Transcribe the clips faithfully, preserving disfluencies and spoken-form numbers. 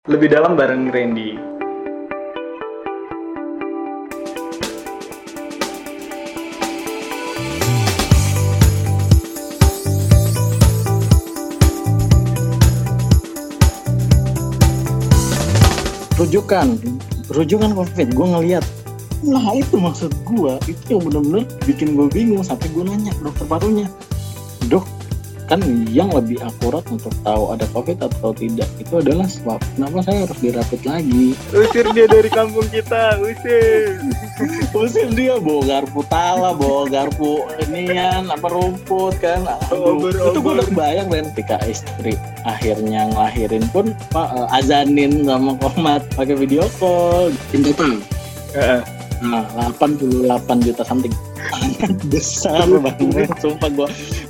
Lebih dalam bareng Randy. Rujukan, rujukan COVID, gue ngeliat, nah itu maksud gue, itu yang benar-benar bikin gue bingung sampai gue nanya ke dokter parunya, dok, kan yang lebih akurat untuk tahu ada COVID atau tidak itu adalah swab. Kenapa saya harus dirapit lagi? Usir dia dari kampung kita, usir. Usir dia, bawa garpu tala, bawa garpu inian, apa rumput kan. Aduh, Over, itu gue over. udah kebayang kan ketika istri akhirnya ngelahirin pun pak uh, azanin sama komat pakai video call. In total, Heeh. nah delapan puluh delapan juta something. Besar banget, sumpah gue.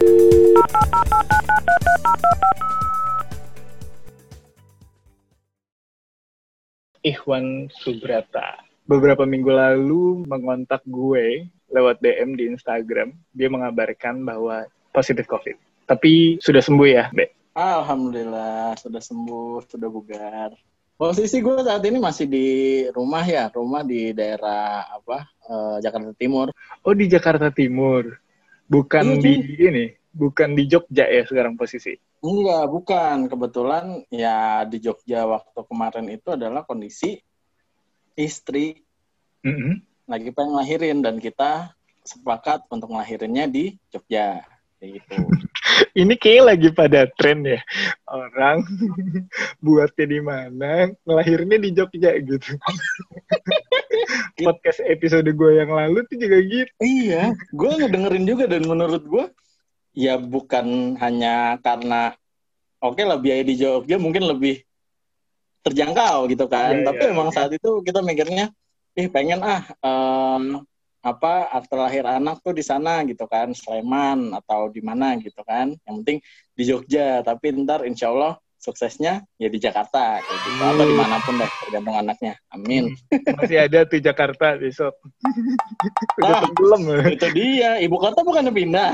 Ikhwan Subrata beberapa minggu lalu mengontak gue lewat D M di Instagram. Dia mengabarkan bahwa positif COVID. Tapi sudah sembuh ya, Be? Alhamdulillah sudah sembuh, sudah bugar. Posisi gue saat ini masih di rumah ya, rumah di daerah apa eh, Jakarta Timur. Oh, di Jakarta Timur. Bukan Iya, di cuy. ini, bukan di Jogja ya sekarang posisi. Enggak, bukan. Kebetulan ya di Jogja waktu kemarin itu adalah kondisi istri Mm-mm. lagi pengen ngelahirin dan kita sepakat untuk ngelahirinnya di Jogja. Kayak gitu. Ini kayak lagi pada tren ya. Orang buatnya di mana, ngelahirinnya di Jogja gitu. Podcast episode gue yang lalu tuh juga gitu. Iya, gue ngedengerin juga dan menurut gue ya bukan hanya karena oke lah biaya di Jogja mungkin lebih terjangkau gitu kan. Iya, Tapi iya, emang oke. saat itu kita mikirnya, ih pengen ah em, apa akte lahir anak tuh di sana gitu kan, Sleman atau di mana gitu kan. Yang penting di Jogja. Tapi ntar insya Allah suksesnya ya di Jakarta kayak gitu atau dimanapun deh tergantung anaknya. Amin. Hmm, masih ada tuh Jakarta besok. Udah Nah, tenggelam. itu dia. Ibu kota bukannya pindah.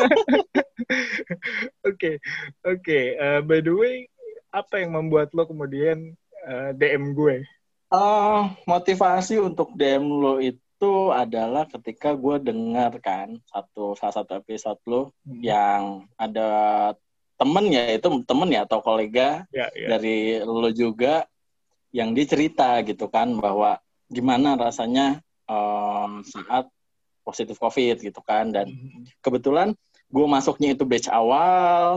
Oke, oke. Eh, by the way, apa yang membuat lo kemudian eh, D M gue? Eh, motivasi untuk D M lo itu adalah ketika gue dengar kan satu salah satu episode lo Hmm. yang ada temen ya itu temen ya atau kolega Ya, ya. dari lo juga yang dia cerita gitu kan bahwa gimana rasanya em, saat positif COVID gitu kan dan Hmm. kebetulan gue masuknya itu batch awal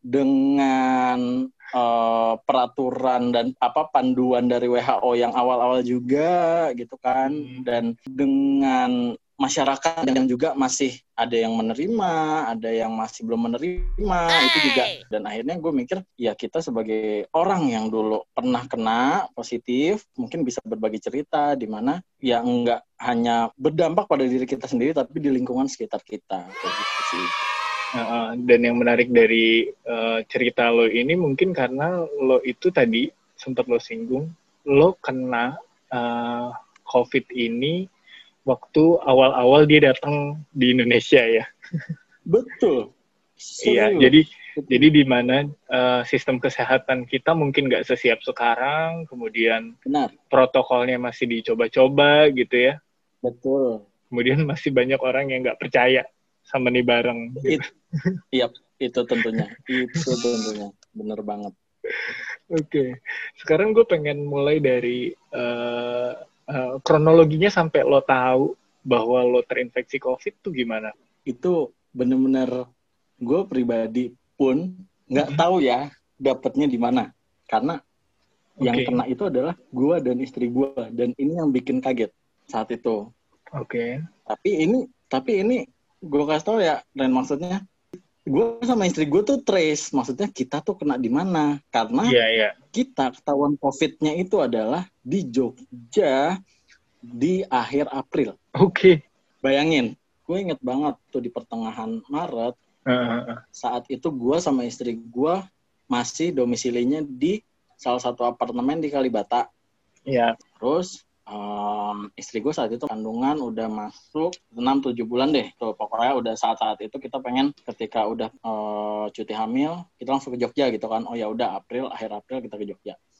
dengan uh, peraturan dan apa panduan dari W H O yang awal-awal juga gitu kan Hmm. dan dengan masyarakat yang juga masih ada yang menerima, ada yang masih belum menerima itu juga dan akhirnya gue mikir ya kita sebagai orang yang dulu pernah kena positif mungkin bisa berbagi cerita di mana ya enggak hanya berdampak pada diri kita sendiri tapi di lingkungan sekitar kita kayak gitu sih. Uh, dan yang menarik dari uh, cerita lo ini mungkin karena lo itu tadi sempat lo singgung, lo kena uh, COVID ini waktu awal-awal dia datang di Indonesia ya. Betul. Iya, Serius. jadi jadi di mana uh, sistem kesehatan kita mungkin nggak sesiap sekarang, kemudian Benar. protokolnya masih dicoba-coba gitu ya. Betul. Kemudian masih banyak orang yang nggak percaya sama nih bareng. Gitu. It, iya, itu tentunya. Itu tentunya. Bener banget. Oke, okay. Sekarang gue pengen mulai dari uh, uh, kronologinya sampai lo tahu bahwa lo terinfeksi COVID tuh gimana? Itu bener-bener gue pribadi pun nggak Mm-hmm. tahu ya dapetnya di mana. Karena okay. yang kena itu adalah gue dan istri gue dan ini yang bikin kaget saat itu. Oke. Okay. Tapi ini, tapi ini gue kasih tau ya, dan maksudnya gue sama istri gue tuh trace, maksudnya kita tuh kena di mana? Karena yeah, yeah. kita ketahuan COVID-nya itu adalah di Jogja di akhir April. Oke. Okay. Bayangin, gue inget banget tuh di pertengahan Maret, uh-huh. saat itu gue sama istri gue masih domisilinya di salah satu apartemen di Kalibata. Iya. Yeah. Terus Um, istri gue saat itu kandungan udah masuk enam tujuh bulan deh tuh pokoknya udah saat-saat itu kita pengen ketika udah uh, cuti hamil kita langsung ke Jogja gitu kan oh ya udah April akhir April kita ke Jogja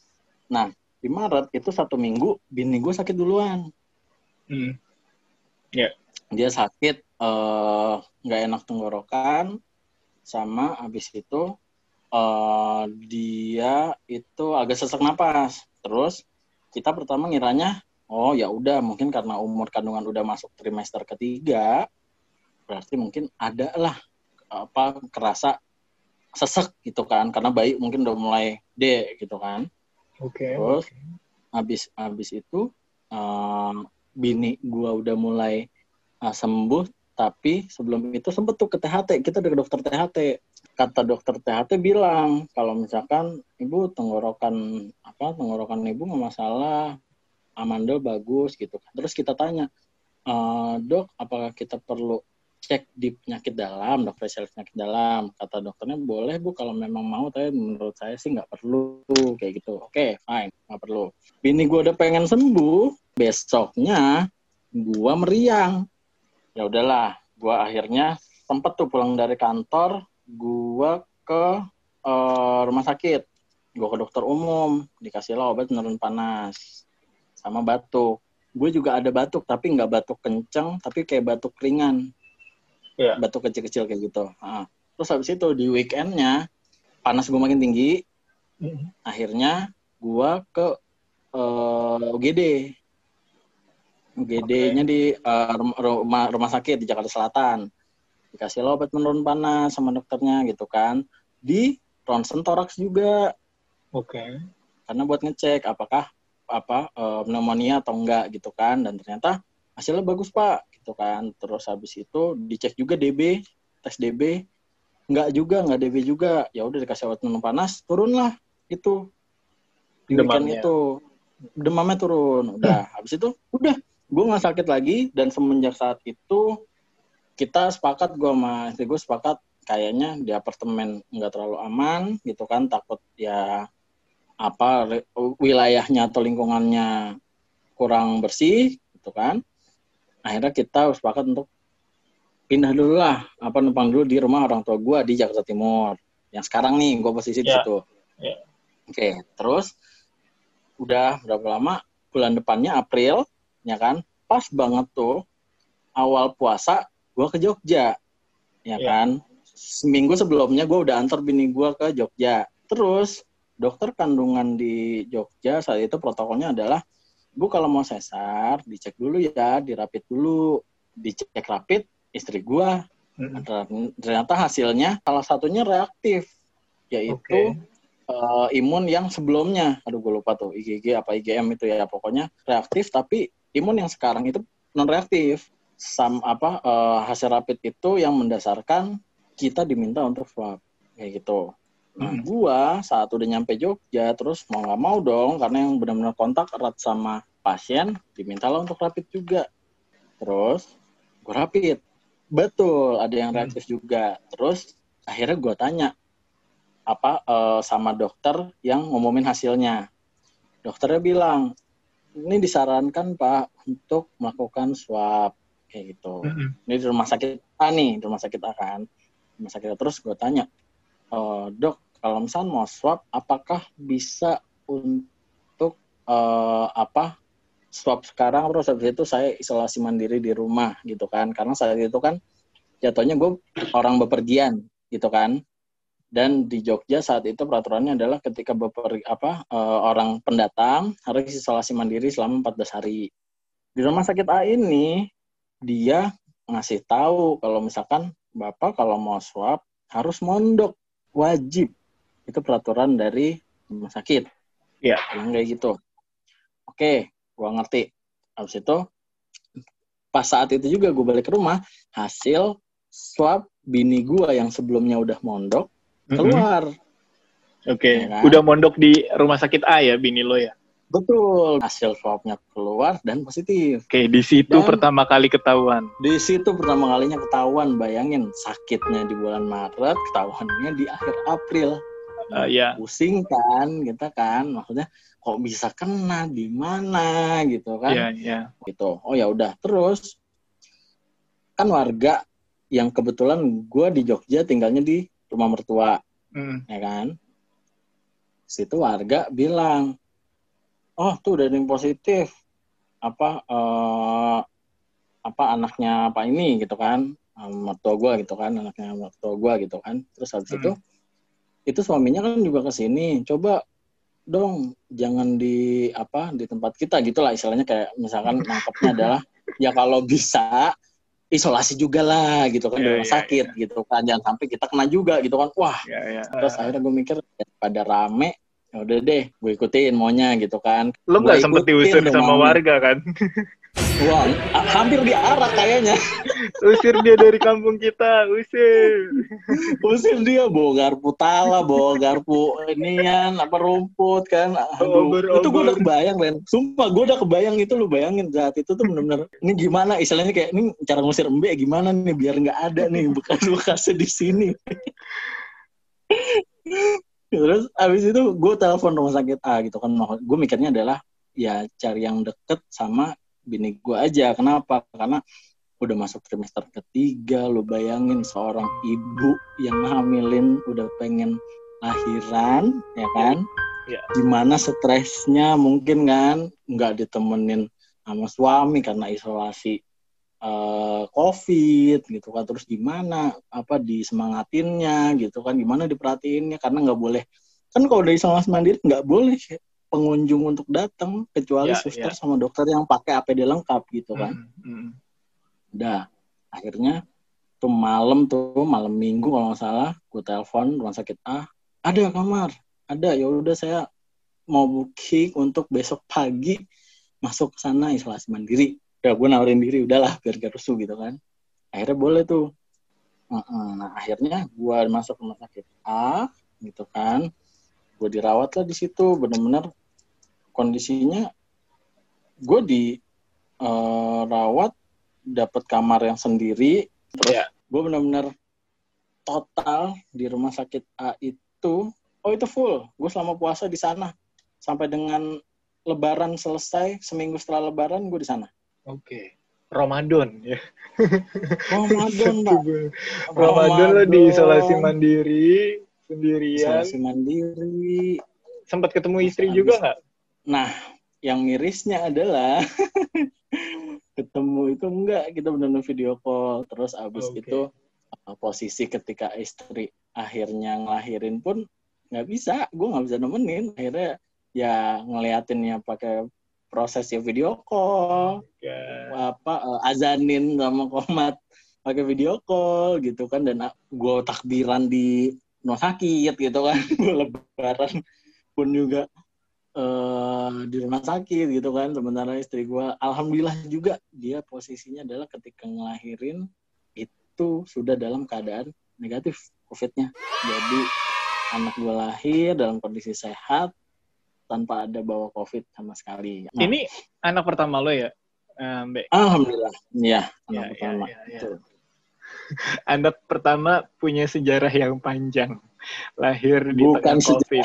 Nah, di Maret itu satu minggu bini gue sakit duluan. Hmm. Ya. Yeah. Dia sakit eh, nggak enak tenggorokan, sama abis itu uh, dia itu agak sesak napas. Terus kita pertama ngiranya, oh ya udah mungkin karena umur kandungan udah masuk trimester ketiga, berarti mungkin ada lah apa kerasa sesek gitu kan, karena bayi mungkin udah mulai D gitu kan. Oke. Okay, Terus okay. abis abis itu uh, bini gua udah mulai uh, sembuh. Tapi sebelum itu sempet tuh ke T H T, kita udah ke dokter T H T. Kata dokter T H T bilang, kalau misalkan ibu tenggorokan, apa tenggorokan ibu nggak masalah, amandel bagus gitu. Terus kita tanya, e, dok, apakah kita perlu cek di penyakit dalam, dok, spesialis penyakit dalam? Kata dokternya, boleh bu kalau memang mau, tapi menurut saya sih nggak perlu, kayak gitu. Oke, fine, nggak perlu. Bini gue udah pengen sembuh, besoknya gue meriang. Ya udahlah, gue akhirnya sempet tuh pulang dari kantor, gue ke uh, rumah sakit, gue ke dokter umum, dikasih lah obat penurun panas, sama batuk. Gue juga ada batuk, tapi nggak batuk kenceng, tapi kayak batuk ringan, yeah. Batuk kecil-kecil kayak gitu. Nah, terus habis itu di weekendnya panas gue makin tinggi, mm-hmm. Akhirnya gue ke uh, U G D. U G D-nya okay. Di uh, rumah rumah sakit di Jakarta Selatan. Dikasih lo obat penurun panas sama dokternya gitu kan. Di ronsen toraks juga. Oke. Okay. Karena buat ngecek apakah apa uh, pneumonia atau enggak gitu kan, dan ternyata hasilnya bagus Pak gitu kan. Terus habis itu dicek juga D B, tes D B. Enggak juga, enggak D B juga. Ya udah dikasih obat penurun panas, turunlah itu. Di weekend itu demamnya turun. Udah, habis itu udah gue nggak sakit lagi, dan semenjak saat itu kita sepakat, gue sama istri gue sepakat kayaknya di apartemen nggak terlalu aman gitu kan, takut ya apa wilayahnya atau lingkungannya kurang bersih gitu kan. Akhirnya kita sepakat untuk pindah dulu lah, apa numpang dulu di rumah orang tua gue di Jakarta Timur yang sekarang nih gue posisi di yeah. situ. Yeah. Oke, okay, terus udah berapa lama, bulan depannya April ya kan, pas banget tuh awal puasa gue ke Jogja ya yeah. kan, seminggu sebelumnya gue udah antar bini gue ke Jogja. Terus dokter kandungan di Jogja saat itu protokolnya adalah, bu kalau mau sesar dicek dulu ya, dirapid dulu. Dicek rapid istri gue, mm-hmm. ternyata hasilnya salah satunya reaktif, yaitu okay. uh, imun yang sebelumnya, aduh gue lupa tuh I G G apa I G M itu ya, pokoknya reaktif, tapi imun yang sekarang itu non reaktif. Sam apa uh, hasil rapid itu yang mendasarkan kita diminta untuk swab kayak gitu. Nah, mm-hmm. gua saat udah nyampe Jogja, terus mau nggak mau dong, karena yang benar-benar kontak erat sama pasien, dimintalah untuk rapid juga. Terus gua rapid, betul ada yang reaktif mm-hmm. juga. Terus akhirnya gua tanya apa uh, sama dokter yang ngumumin hasilnya. Dokternya bilang, ini disarankan Pak untuk melakukan swab kayak gitu. Mm-hmm. Ini di rumah sakit A nih, di rumah sakit A kan. Rumah sakit A. Terus gue tanya, e, dok, kalau misalnya mau swab, apakah bisa untuk uh, apa swab sekarang, terus habis itu saya isolasi mandiri di rumah gitu kan? Karena saat itu kan jatuhnya gue orang bepergian gitu kan. Dan di Jogja saat itu peraturannya adalah ketika beper, apa uh, orang pendatang harus isolasi mandiri selama empat belas hari. Di rumah sakit A ini dia ngasih tahu kalau misalkan Bapak kalau mau swab harus mondok, wajib. Itu peraturan dari rumah sakit. Iya. Yeah. Kayak gitu. Oke, gua ngerti. Habis itu pas saat itu juga gue balik ke rumah, hasil swab bini gua yang sebelumnya udah mondok keluar. Oke, okay. Ya kan? Udah mondok di rumah sakit A ya, bini lo ya? Betul. Hasil swabnya keluar dan positif. Oke, okay, di situ dan pertama kali ketahuan. Di situ pertama kalinya ketahuan, bayangin sakitnya di bulan Maret, ketahuannya di akhir April. Uh, ya. Pusing kan, kita kan, maksudnya kok bisa kena di mana gitu kan? Iya, yeah, iya. Yeah. Gitu. Oh ya udah, terus kan warga yang kebetulan gue di Jogja tinggalnya di rumah mertua, mm. ya kan. Situ warga bilang, oh tuh udah ada yang positif, apa uh, apa anaknya apa ini gitu kan, um, mertua gue gitu kan, anaknya mertua gue gitu kan. Terus habis Hmm. itu itu suaminya kan juga kesini, coba dong jangan di apa di tempat kita gitulah istilahnya, kayak misalkan nangkepnya adalah ya kalau bisa isolasi juga lah gitu kan di Ya, rumah ya, sakit ya. gitu kan, jangan sampai kita kena juga gitu kan. Wah, Ya, ya. terus Uh, akhirnya gue mikir pada rame, ya udah deh gue ikutin maunya gitu kan, lo gue nggak sempet diusir ikutin tuh sama maunya. warga kan? Wah, a- hampir diarak kayaknya. Usir dia dari kampung kita, usir. Usir dia, bawa garpu tala, bawa garpu inian, apa rumput kan. Aduh, itu gue udah Obor-obor. kebayang, Ren. Sumpah, gue udah kebayang itu, lu bayangin saat itu tuh bener-bener, ini gimana, istilahnya kayak, ini cara ngusir embe gimana nih, biar nggak ada nih bekas-bekasnya di sini. Terus abis itu gue telepon rumah sakit A gitu kan. Gue mikirnya adalah, ya cari yang deket sama bini gue aja. Kenapa? Karena udah masuk trimester ketiga, lo bayangin seorang ibu yang hamilin udah pengen lahiran, ya kan? Ya. Gimana stresnya mungkin kan, nggak ditemenin sama suami karena isolasi uh, COVID gitu kan. Terus gimana apa disemangatinnya gitu kan, gimana diperhatiinnya, karena nggak boleh kan kalau udah isolasi mandiri nggak boleh pengunjung untuk datang kecuali Ya, suster ya. sama dokter yang pakai A P D lengkap gitu kan. Hmm, hmm. Udah, akhirnya tuh malam tuh malam minggu kalau nggak salah, gue telepon rumah sakit A, ada kamar, ada, ya udah saya mau booking untuk besok pagi masuk ke sana isolasi mandiri. Udah, gue nawarin diri, udahlah biar gak rusuh gitu kan. Akhirnya boleh tuh. Nah akhirnya gue masuk rumah sakit A gitu kan, gue dirawat lah di situ, bener-bener kondisinya gue di uh, rawat, dapat kamar yang sendiri, terus Ya. gue benar-benar total di rumah sakit A itu, oh itu full, gue selama puasa di sana sampai dengan Lebaran selesai, seminggu setelah Lebaran gue di sana. Oke, okay. Ramadan ya. Ramadan pak. Ramadan lo di isolasi mandiri sendirian. Isolasi mandiri. Sempat ketemu istri juga nggak? Nah, yang mirisnya adalah ketemu itu enggak, kita benar-benar video call. Terus abis okay. itu posisi ketika istri akhirnya ngelahirin pun nggak bisa, gue nggak bisa nemenin. Akhirnya ya ngeliatinnya pakai prosesnya video call, okay. apa uh, azanin sama komat pakai video call gitu kan, dan gue takbiran di rumah sakit gitu kan, Lebaran pun juga Uh, di rumah sakit gitu kan. Sementara istri gue alhamdulillah juga dia posisinya adalah ketika ngelahirin itu sudah dalam keadaan negatif COVID-nya. Jadi anak gue lahir dalam kondisi sehat tanpa ada bawa COVID sama sekali. Nah, ini anak pertama lo ya, Mbak? Alhamdulillah, ya anak ya, pertama. Ya, ya, ya. Anak pertama punya sejarah yang panjang, lahir di Bukan tengah COVID.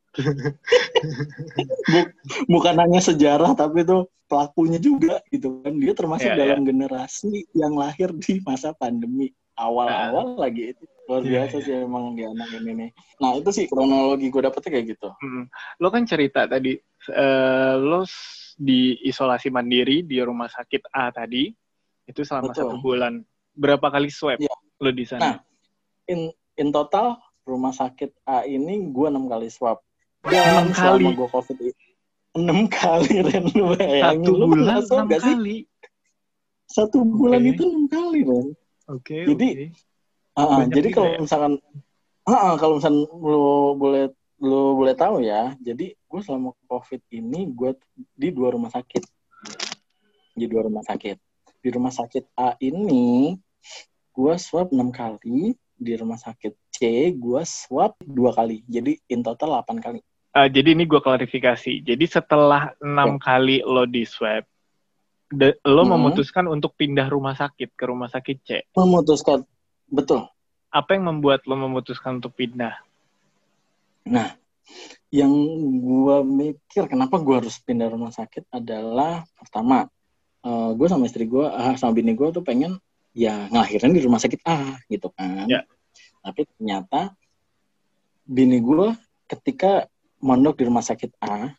Bukan hanya sejarah, tapi itu pelakunya juga gitu kan. Dia termasuk yeah, dalam yeah. generasi yang lahir di masa pandemi awal-awal uh, lagi. Itu luar yeah, biasa yeah. sih emang dia anak ini nih. Nah itu sih kronologi gue dapetnya kayak gitu. Hmm. Lo kan cerita tadi uh, lo di isolasi mandiri di rumah sakit A tadi itu selama Betul. satu bulan. Berapa kali swab yeah. lo di sana? Nah in in total rumah sakit A ini gue enam kali swab. Dan enam kali gue COVID enam kali Ren, lu bayangin. Satu lu bulan enam kali satu bulan okay. itu enam kali Ren. Oke okay, jadi okay. uh, jadi kalau ya? misalkan uh, uh, kalau misalkan lu boleh lu boleh tahu ya, jadi gue selama COVID ini gue di dua rumah sakit di dua rumah sakit di rumah sakit A ini gue swab enam kali, di rumah sakit C gue swab dua kali, jadi in total delapan kali. Uh, jadi ini gue klarifikasi. Jadi setelah enam ya. kali lo di swab, de- lo hmm. memutuskan untuk pindah rumah sakit ke rumah sakit C. Memutuskan, betul. Apa yang membuat lo memutuskan untuk pindah? Nah, yang gue mikir kenapa gue harus pindah rumah sakit adalah pertama, uh, gue sama istri gue, uh, sama bini gue tuh pengen ya ngelahirin di rumah sakit A gitu kan. Ya. Tapi ternyata bini gue ketika mondok di rumah sakit A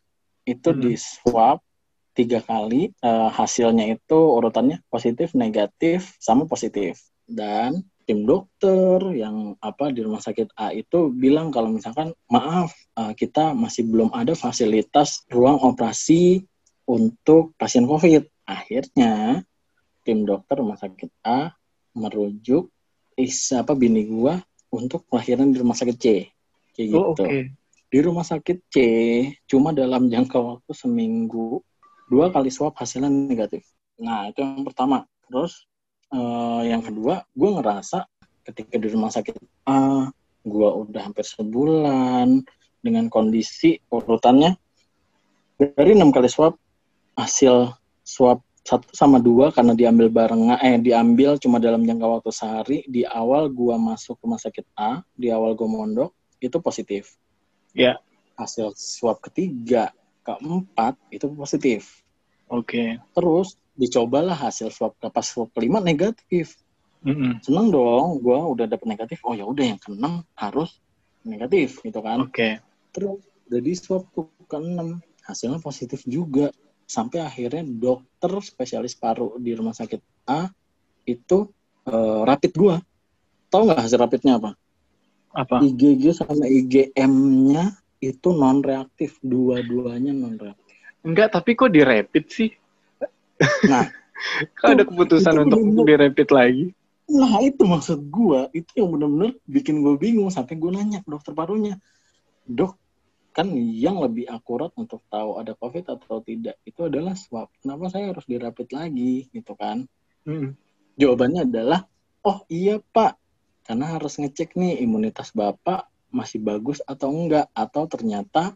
itu Hmm. di swab tiga kali, uh, hasilnya itu urutannya positif, negatif, sama positif. Dan tim dokter yang apa di rumah sakit A itu bilang kalau misalkan maaf, uh, kita masih belum ada fasilitas ruang operasi untuk pasien COVID. Akhirnya tim dokter rumah sakit A merujuk is apa bini gua untuk kelahiran di rumah sakit C. Kayak Oh, gitu. oke. Okay. Di rumah sakit C cuma dalam jangka waktu seminggu dua kali swab hasilnya negatif. Nah, itu yang pertama. Terus uh, yang kedua, gue ngerasa ketika di rumah sakit A, gue udah hampir sebulan dengan kondisi urutannya dari enam kali swab, hasil swab satu sama dua karena diambil bareng, eh diambil cuma dalam jangka waktu sehari. Di awal gue masuk rumah sakit A, di awal gue mondok itu positif. Ya. Yeah. Hasil swab ketiga, keempat itu positif. Oke. Okay. Terus dicobalah hasil swab pas swab kelima negatif. Mm-hmm. Seneng dong, gue udah dapet negatif. Oh ya udah yang keenam harus negatif gitu kan. Oke. Okay. Terus jadi swab tuh keenam hasilnya positif juga. Sampai akhirnya dokter spesialis paru di rumah sakit A itu uh, rapid gue. Tahu nggak hasil rapidnya apa? Apa? I G G sama I G M-nya itu non reaktif, dua-duanya non reaktif. Enggak, tapi kok di rapid sih? Nah, kok ada keputusan untuk bener-bener di rapid lagi? Nah, itu maksud gue, itu yang benar-benar bikin gue bingung sampai gue nanya ke dokter parunya, dok, kan yang lebih akurat untuk tahu ada COVID atau tidak itu adalah swab. Kenapa saya harus di rapid lagi, gitu kan? Hmm. Jawabannya adalah, oh iya pak, karena harus ngecek nih imunitas bapak masih bagus atau enggak, atau ternyata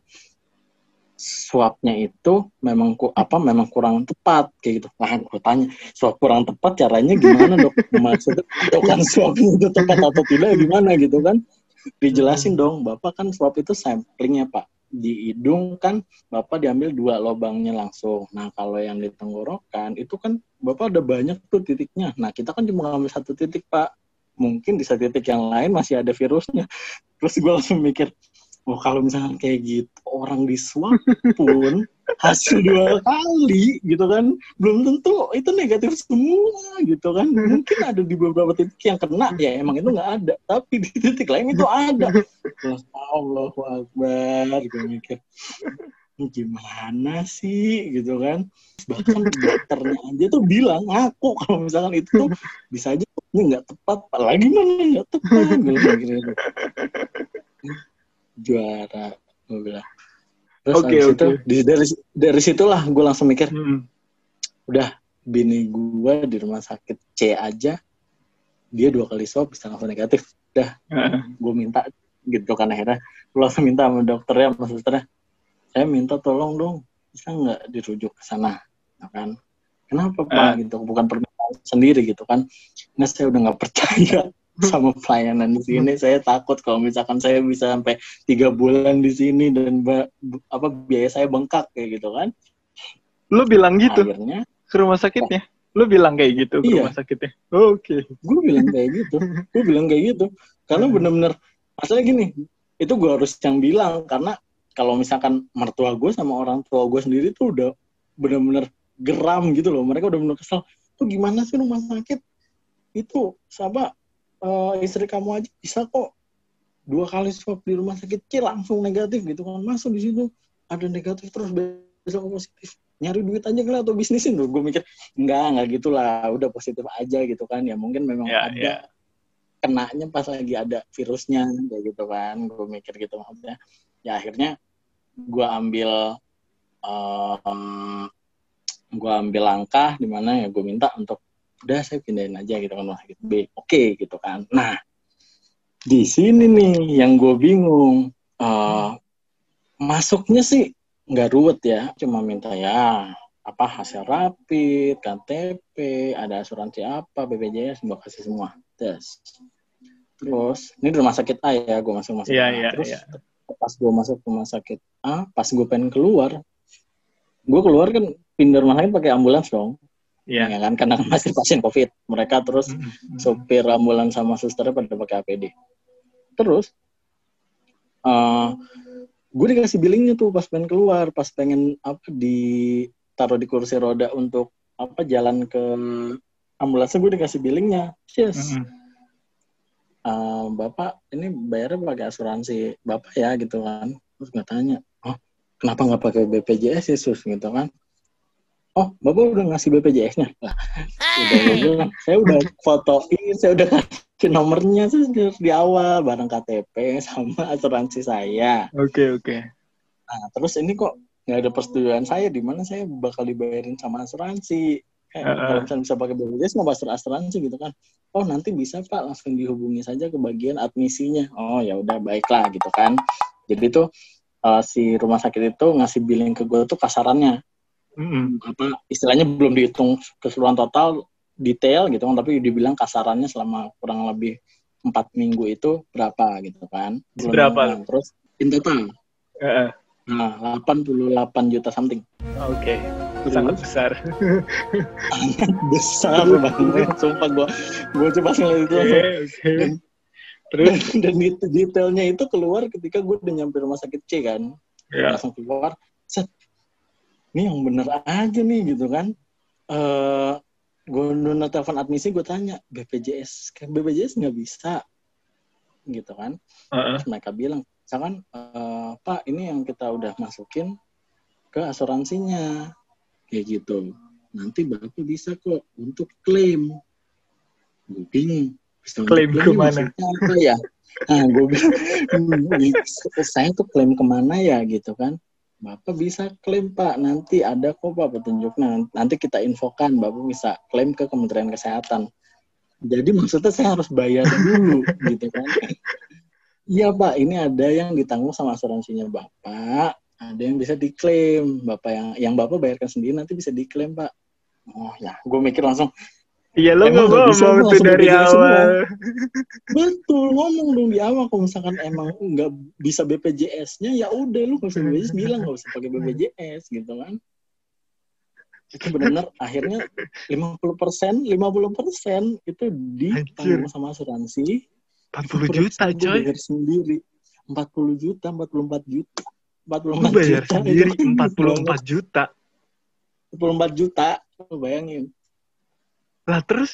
swabnya itu memang ku, apa memang kurang tepat kayak gitu. Nah, gue tanya, swab kurang tepat caranya gimana dok? Maksudnya kan swabnya itu tepat atau tidak gimana gitu kan? Dijelasin dong, bapak kan swab itu samplingnya pak di hidung kan bapak diambil dua lubangnya langsung. Nah kalau yang di tenggorokan itu kan bapak ada banyak tuh titiknya. Nah kita kan cuma ngambil satu titik pak. Mungkin di satu titik yang lain masih ada virusnya. Terus gue langsung mikir, oh kalau misalnya kayak gitu orang di swab pun hasil dua kali gitu kan belum tentu itu negatif semua gitu kan, mungkin ada di beberapa titik yang kena ya emang itu nggak ada tapi di titik lain itu ada. Allahu Akbar, gue mikir gimana sih gitu kan, bahkan dokternya aja tuh bilang ngaku kalau misalkan itu tuh bisa aja ini nggak tepat, apalagi mana nggak tepat gue mikir itu. Juara gue bilang. Terus okay, abis okay. itu di, dari dari situlah gue langsung mikir, hmm. udah bini gue di rumah sakit C aja dia dua kali swab bisa langsung negatif, udah uh. gue minta gitu kan, akhirnya gue langsung minta sama dokternya sama susternya, saya minta tolong dong bisa nggak dirujuk ke sana, nah, kan kenapa uh. pak gitu, bukan permintaan sendiri gitu kan, nggak saya udah nggak percaya sama pelayanan di sini. Saya takut kalau misalkan saya bisa sampai tiga bulan di sini dan ba- apa biaya saya bengkak kayak gitu kan. Lu bilang gitu? Akhirnya ke rumah sakitnya? Ya. Lu bilang kayak gitu ke iya. rumah sakitnya? Oh, oke. Okay. Gue bilang kayak gitu. Gue bilang kayak gitu. Karena benar-benar masalahnya gini, itu gue harus yang bilang karena kalau misalkan mertua gue sama orang tua gue sendiri tuh udah benar-benar geram gitu loh. Mereka udah benar kesel. Tuh gimana sih rumah sakit? Itu sama Uh, istri kamu aja bisa kok dua kali swab di rumah sakit C langsung negatif gitu kan, masuk di situ ada negatif terus besok positif, nyari duit aja kali atau bisnisin tuh. Gue mikir enggak enggak gitulah, udah positif aja gitu kan, ya mungkin memang yeah, ada yeah. kenanya pas lagi ada virusnya kayak gitu kan, gue mikir gitu maksudnya. Ya akhirnya gue ambil um, gue ambil langkah di mana ya gue minta untuk udah saya pindahin aja gitu kan rumah sakit B, oke okay, gitu kan. Nah di sini nih yang gue bingung, uh, masuknya sih nggak ruwet ya, cuma minta ya apa hasil rapid, K T P, ada asuransi apa, B P J S, gue kasih semua tes. Terus ini di rumah sakit A ya, gue masuk rumah sakit yeah, A. Yeah, Terus yeah. pas gue masuk rumah sakit A, pas gue pengen keluar, gue keluar kan pindah rumah sakit pakai ambulans dong. Yeah. Ya kan, karena masih pasien COVID. Mereka terus mm-hmm. sopir ambulans sama susternya pada pakai A P D. Terus uh, gue dikasih billingnya tuh pas pengen keluar, pas pengen apa ditaruh di kursi roda untuk apa jalan ke ambulansnya, gue dikasih billingnya. Yes. Mm-hmm. Uh, Bapak ini bayarnya pakai asuransi Bapak ya gitu kan. Terus gue tanya, oh kenapa nggak pakai B P J S ya sus gitu kan. Oh Bapak udah ngasih B P J S-nya? Lah, udah gue bilang, saya udah fotoin, saya udah kasih nomornya di awal bareng K T P sama asuransi saya. Oke okay, oke. Okay. Nah terus ini kok nggak ada persetujuan saya, di mana saya bakal dibayarin sama asuransi. Eh, uh-uh. Kalau misalnya bisa pakai B P J S nggak pasar asuransi gitu kan. Oh nanti bisa Pak, langsung dihubungi saja ke bagian admisinya. Oh ya udah baiklah gitu kan. Jadi tuh uh, si rumah sakit itu ngasih billing ke gue tuh kasarannya. Mm-hmm. Apa istilahnya belum dihitung keseluruhan total detail gitu kan, tapi dibilang kasarannya selama kurang lebih empat minggu itu berapa gitu kan. Berapa? Terus in total. Uh-uh. Nah, delapan puluh delapan juta something. Oke. Okay. Sangat besar. Sangat besar banget. Sumpah gue gue coba ngeliat itu. Oke, oke. Terus dan itu detailnya itu keluar ketika gue udah nyampe rumah sakit C kan. Yeah. Langsung keluar. Set. Ini yang bener aja nih gitu kan. Eh uh, gue nuna telepon admisi, gue tanya B P J S, kan B P J S nggak bisa gitu kan. Uh-uh. Terus mereka bilang, misalkan uh, Pak ini yang kita udah masukin ke asuransinya kayak gitu, nanti Bapak bisa kok untuk klaim. Gue bingung, bisa klaim kemana? Apa ya? Nah gue bilang, saya tuh klaim kemana ya gitu kan. Bapak bisa klaim Pak, nanti ada kok Pak petunjuknya, nanti kita infokan, Bapak bisa klaim ke Kementerian Kesehatan. Jadi maksudnya saya harus bayar dulu gitu kan. Iya Pak, ini ada yang ditanggung sama asuransinya Bapak, ada yang bisa diklaim, Bapak yang yang Bapak bayarkan sendiri nanti bisa diklaim Pak. Oh ya, gue mikir langsung, iya lo nggak ngomong tuh dari awal. Betul, ngomong dong di awal. Kalau misalkan emang nggak bisa B P J S-nya, ya udah lu nggak usah B P J S, bilang nggak usah pakai B P J S gitu kan. Itu benar akhirnya lima puluh persen, lima puluh persen itu ditanggung sama asuransi. empat puluh juta coy. Bayar sendiri. empat puluh juta, empat puluh empat juta. empat puluh empat bayar juta, sendiri empat puluh empat juta. empat puluh empat juta, lu bayangin. Lah terus?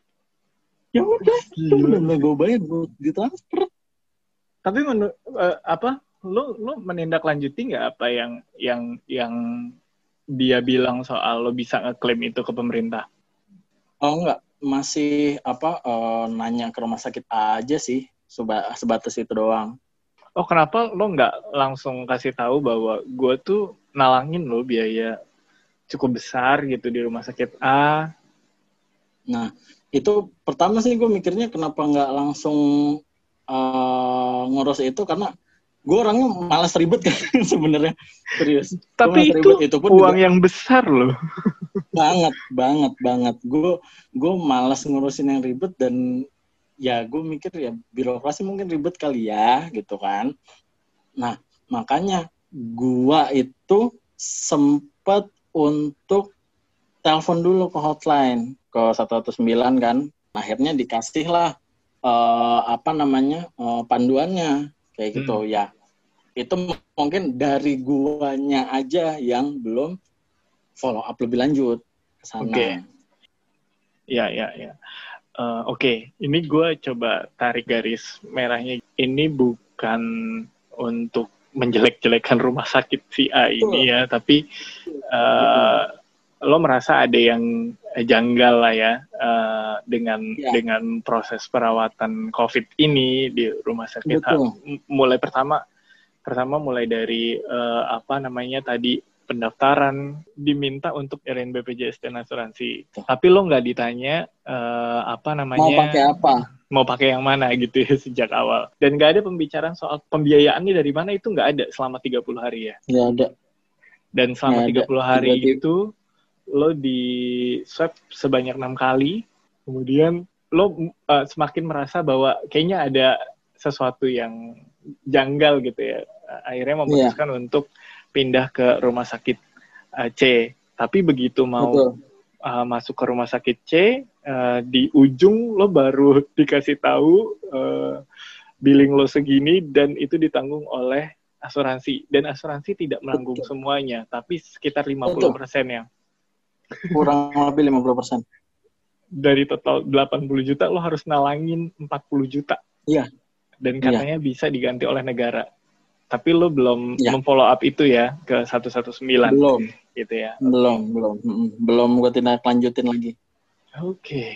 Ya udah, itu benar-benar gue bayar, gue ditransfer. Tapi menurut uh, apa? Lo lo menindaklanjuti nggak apa yang yang yang dia bilang soal lo bisa ngeklaim itu ke pemerintah? Oh enggak, masih apa uh, nanya ke rumah sakit aja sih, Seba, sebatas itu doang. Oh kenapa lo nggak langsung kasih tahu bahwa gue tuh nalangin lo biaya cukup besar gitu di rumah sakit A? Nah, itu pertama sih gue mikirnya kenapa nggak langsung uh, ngurus itu, karena gue orangnya malas ribet kan sebenarnya, serius. Tapi itu, ribet, itu pun uang juga, yang besar loh. Banget, banget, banget. Gue gue malas ngurusin yang ribet, dan ya gue mikir ya birokrasi mungkin ribet kali ya gitu kan. Nah, makanya gue itu sempat untuk telepon dulu ke hotline, ke seratus sembilan kan. Akhirnya dikasih lah uh, apa namanya uh, panduannya kayak gitu hmm. Ya. Itu mungkin dari guanya aja yang belum follow up lebih lanjut ke sana. Oke. Okay. Ya, ya, ya. Uh, Oke, okay. Ini gue coba tarik garis merahnya. Ini bukan untuk menjelek-jelekan rumah sakit si A ini ya, tapi uh, lo merasa ada yang janggal lah ya uh, dengan ya. dengan proses perawatan COVID ini di rumah sakit. Ha, mulai pertama pertama mulai dari uh, apa namanya tadi pendaftaran, diminta untuk R N B P J S dan asuransi. Betul. Tapi lo nggak ditanya uh, apa namanya mau pakai apa, mau pakai yang mana gitu ya sejak awal. Dan nggak ada pembicaraan soal pembiayaannya dari mana, itu nggak ada selama tiga puluh hari ya. Nggak ada. Dan selama tiga puluh hari Tiba-tiba. itu lo di swab sebanyak enam kali, kemudian lo uh, semakin merasa bahwa kayaknya ada sesuatu yang janggal gitu ya. Akhirnya memutuskan yeah. untuk pindah ke rumah sakit uh, C. Tapi begitu mau uh, masuk ke rumah sakit C, uh, di ujung lo baru dikasih tahu uh, billing lo segini dan itu ditanggung oleh asuransi, dan asuransi tidak menanggung Betul. semuanya, tapi sekitar lima puluh persen ya. Kurang lebih lima puluh persen. Dari total delapan puluh juta lo harus nalangin empat puluh juta. Iya. Dan Iya. katanya bisa diganti oleh negara. Tapi lo belum Iya. memfollow up itu ya ke seratus sembilan belas. Belum. Gitu ya. Belum, belum. Mm-mm. Belum gue tindak lanjutin lagi. Oke. Okay.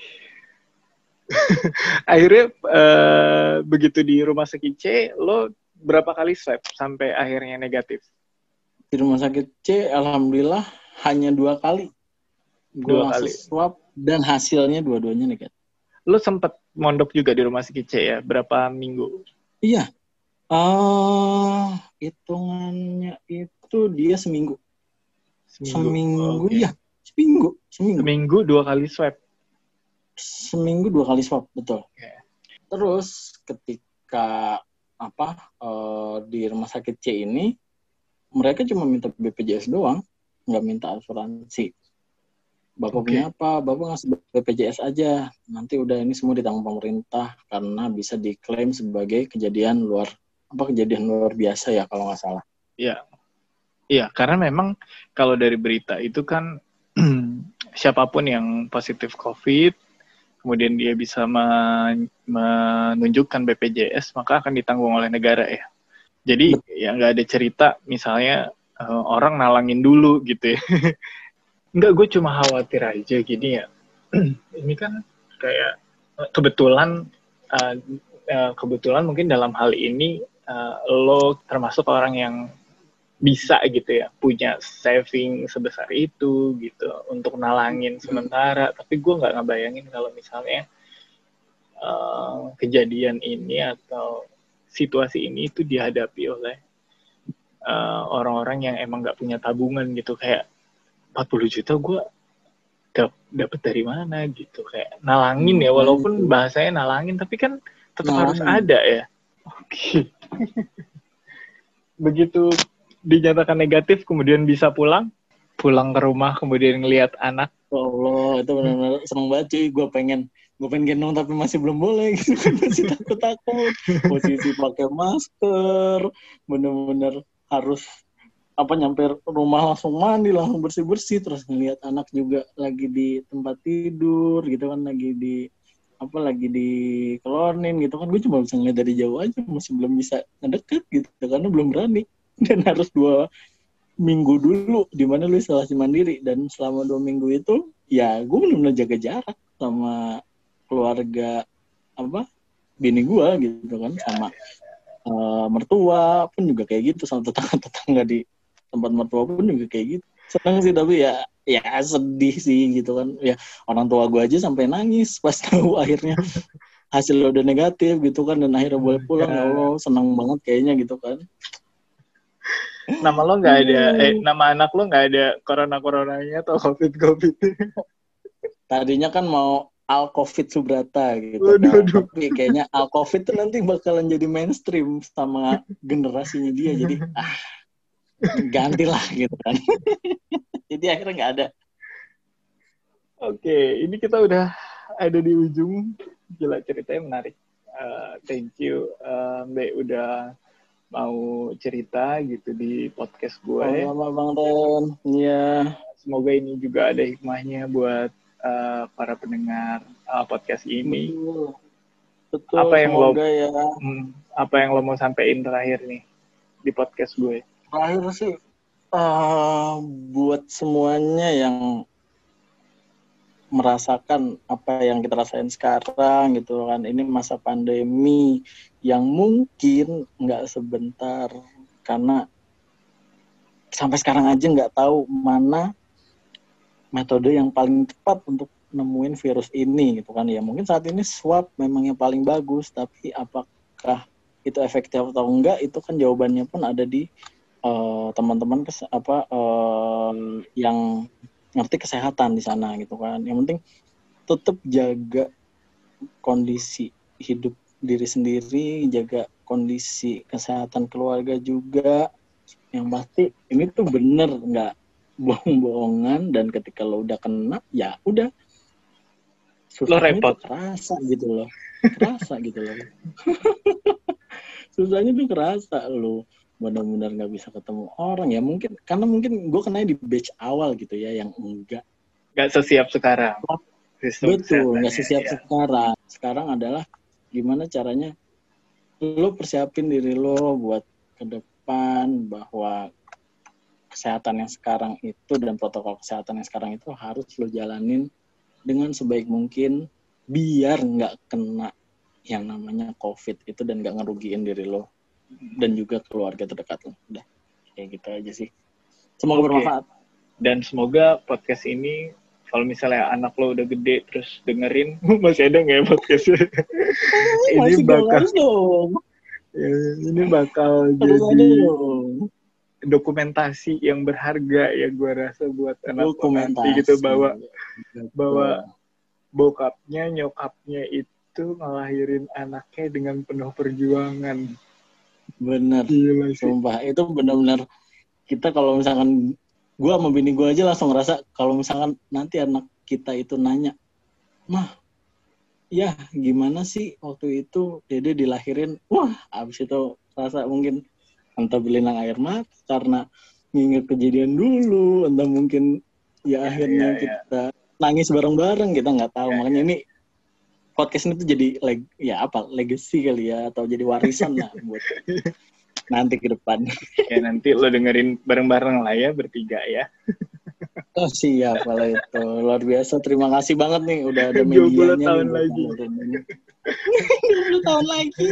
Akhirnya uh, begitu di rumah sakit C, lo berapa kali swab sampai akhirnya negatif? Di rumah sakit C, alhamdulillah hanya dua kali. Gue langsung swab dan hasilnya dua-duanya negatif. Lo sempet mondok juga di rumah sakit C ya? Berapa minggu? Iya. Uh, hitungannya itu dia seminggu. Seminggu, seminggu okay. Ya. Seminggu. Seminggu. Seminggu dua kali swab. Seminggu dua kali swab, betul. Okay. Terus ketika apa uh, di rumah sakit C ini, mereka cuma minta B P J S doang, nggak minta asuransi. Bapak okay. punya apa? Bapak ngasih B P J S aja. Nanti udah ini semua ditanggung pemerintah karena bisa diklaim sebagai kejadian luar apa kejadian luar biasa ya kalau nggak salah. Iya, iya karena memang kalau dari berita itu kan siapapun yang positif COVID, kemudian dia bisa men- menunjukkan B P J S, maka akan ditanggung oleh negara ya. Jadi Betul. Ya nggak ada cerita misalnya uh, orang nalangin dulu gitu ya. Enggak, gue cuma khawatir aja gini ya. Ini kan kayak kebetulan, uh, uh, kebetulan mungkin dalam hal ini uh, lo termasuk orang yang bisa gitu ya, punya saving sebesar itu gitu untuk nalangin sementara. Tapi gue nggak ngebayangin kalau misalnya uh, kejadian ini atau situasi ini itu dihadapi oleh uh, orang-orang yang emang nggak punya tabungan gitu. Kayak empat puluh juta gue dap- dapet dari mana gitu. Kayak nalangin ya, walaupun bahasanya nalangin, tapi kan tetap nalangin. Harus ada ya. Oke. Okay. Begitu dinyatakan negatif, kemudian bisa pulang, pulang ke rumah, kemudian ngelihat anak. Oh Allah, itu benar-benar seneng banget cuy. Gue pengen, gue pengen gendong tapi masih belum boleh gitu kan, masih takut-takut. Posisi pakai masker, bener-bener harus apa nyampe rumah langsung mandi, langsung bersih-bersih, terus ngelihat anak juga lagi di tempat tidur gitu kan, lagi di apa lagi di kelonin gitu kan. Gue cuma bisa ngeliat dari jauh aja, masih belum bisa ngedeket gitu karena belum berani. Dan harus dua minggu dulu di mana lu isolasi mandiri, dan selama dua minggu itu ya gue benar-benar jaga jarak sama keluarga apa bini gue gitu kan, sama uh, mertua pun juga kayak gitu, sama tetangga-tetangga di tempat mertua pun juga kayak gitu. Senang sih tapi ya ya sedih sih gitu kan ya. Orang tua gue aja sampai nangis pas tahu akhirnya hasil udah negatif gitu kan, dan akhirnya boleh pulang. Ya Allah, senang banget kayaknya gitu kan. Nama lo nggak ada, eh, nama anak lo nggak ada corona-coronanya atau covid-covid? Tadinya kan mau Al-Covid Subrata gitu kan. Tapi kayaknya Al-Covid tuh nanti bakalan jadi mainstream sama generasinya dia. Jadi ah, gantilah gitu kan. Jadi akhirnya nggak ada. Oke, ini kita udah ada di ujung. Gila, ceritanya menarik. Uh, thank you uh, Mbak udah mau cerita gitu di podcast gue. Sama Bang Ren. Iya. Semoga ini juga ada hikmahnya buat uh, para pendengar uh, podcast ini. Betul. Betul. Apa yang lo ya. hmm, apa yang lo mau sampein terakhir nih di podcast gue? Terakhir sih uh, buat semuanya yang merasakan apa yang kita rasain sekarang gitu kan, ini masa pandemi yang mungkin nggak sebentar, karena sampai sekarang aja nggak tahu mana metode yang paling tepat untuk nemuin virus ini gitu kan. Ya mungkin saat ini swab memang yang paling bagus, tapi apakah itu efektif atau enggak, itu kan jawabannya pun ada di uh, teman-teman kes- apa uh, yang ngerti kesehatan di sana gitu kan. Yang penting tetap jaga kondisi hidup diri sendiri, jaga kondisi kesehatan keluarga juga. Yang pasti ini tuh bener, nggak bohong-bohongan, dan ketika lo udah kena ya udah susahnya tuh kerasa gitu loh, kerasa gitu loh. Susahnya tuh kerasa lo. benar-benar nggak bisa ketemu orang ya, mungkin karena mungkin gue kena di batch awal gitu ya, yang enggak nggak sesiap sekarang sistem betul nggak kesehatannya sesiap ya. sekarang. Sekarang adalah gimana caranya lo persiapin diri lo buat ke depan, bahwa kesehatan yang sekarang itu dan protokol kesehatan yang sekarang itu harus lo jalanin dengan sebaik mungkin biar nggak kena yang namanya COVID itu dan nggak ngerugiin diri lo dan juga keluarga terdekat lo. Udah kayak gitu aja sih. Semoga Oke. bermanfaat. Dan semoga podcast ini kalau misalnya anak lo udah gede terus dengerin, masih ada nggak ya podcastnya? ini Masih bakal harus dong. ya, ini bakal Harus ada jadi dong. dokumentasi yang berharga ya gue rasa buat anak lo nanti Dokumentasi. gitu, bahwa Betul. bahwa bokapnya nyokapnya itu ngelahirin anaknya dengan penuh perjuangan. Bener. Gila sih. Sumpah itu benar-benar kita kalau misalkan gue sama bini gue aja langsung ngerasa kalau misalkan nanti anak kita itu nanya, mah, ya gimana sih waktu itu Dede dilahirin, wah abis itu rasa mungkin entah belinang air mata karena nginget kejadian dulu, entah mungkin ya, ya akhirnya ya, kita ya. nangis bareng-bareng, kita nggak tahu. Ya, makanya ya. Ini podcast ini tuh jadi leg, ya apa legacy kali ya, atau jadi warisan lah buat nanti ke depan. Ya nanti lo dengerin bareng-bareng lah ya, bertiga ya. Oh siap kalau itu. Luar biasa. Terima kasih banget nih udah ada medianya. dua puluh tahun nih, lagi. dua puluh tahun lagi.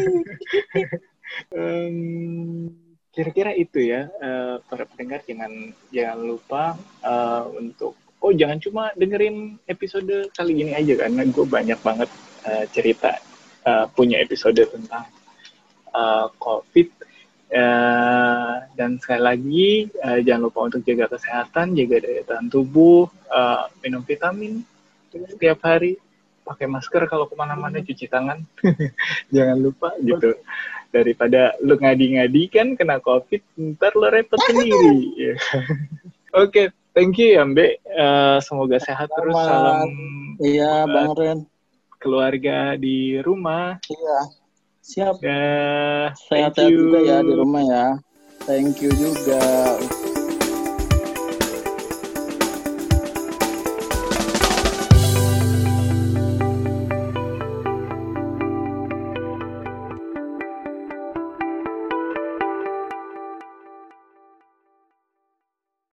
um, kira-kira itu ya, uh, para pendengar, jangan jangan lupa uh, untuk oh jangan cuma dengerin episode kali ini aja, karena gue banyak banget uh, cerita uh, punya episode tentang uh, COVID. Uh, dan sekali lagi uh, jangan lupa untuk jaga kesehatan, jaga daya tahan tubuh, uh, minum vitamin setiap hari, pakai masker kalau kemana-mana, cuci tangan jangan lupa gitu, daripada lu ngadi-ngadi kan kena COVID ntar lu repot sendiri. Yeah. Oke, okay, thank you ya Mbak, uh, semoga sehat Selamat. Terus salam iya Bang Ren, keluarga di rumah. Iya. Siap. Ya, sehat-sehat juga ya di rumah ya. Thank you juga.